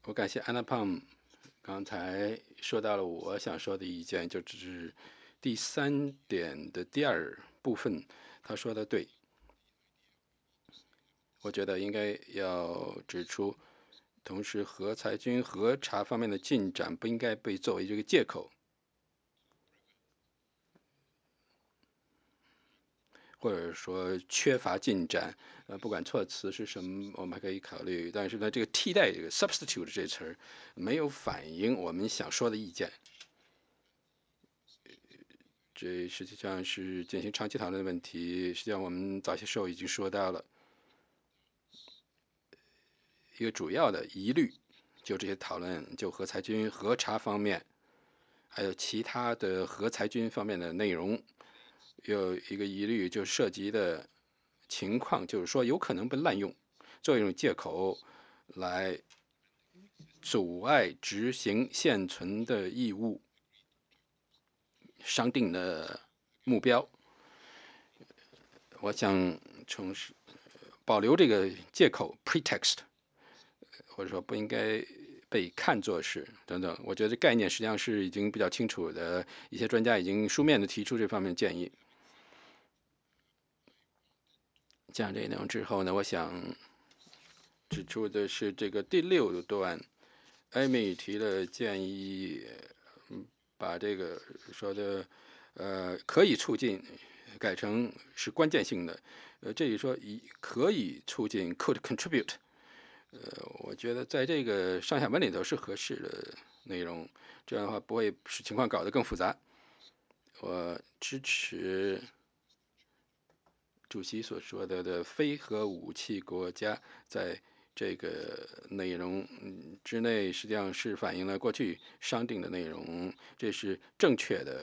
我感谢安娜胖刚才说到了我想说的意见，就是第3点的第2部分，他说的对。我觉得应该要指出，同时核裁军核查方面的进展不应该被作为这个借口，或者说缺乏进展。不管措辞是什么，我们还可以考虑。但是呢，这个替代这个 substitute 这词儿没有反映我们想说的意见。这实际上是进行长期讨论的问题。实际上我们早些时候已经说到了一个主要的疑虑，就这些讨论，就核裁军核查方面，还有其他的核裁军方面的内容，有一个疑虑，就涉及的情况，就是说有可能被滥用，作为一种借口来阻碍执行现存的义务、商定的目标。我想保留这个借口 pretext， 或者说不应该被看作是等等。我觉得概念实际上是已经比较清楚的，一些专家已经书面的提出这方面的建议。讲这个内容之后呢，我想指出的是这个第6段，艾米提了建议，把这个说的可以促进改成是关键性的。这里说可以促进 could contribute，我觉得在这个上下文里头是合适的内容，这样的话不会使情况搞得更复杂。我支持主席所说的非核武器国家在这个内容之内，实际上是反映了过去商定的内容，这是正确的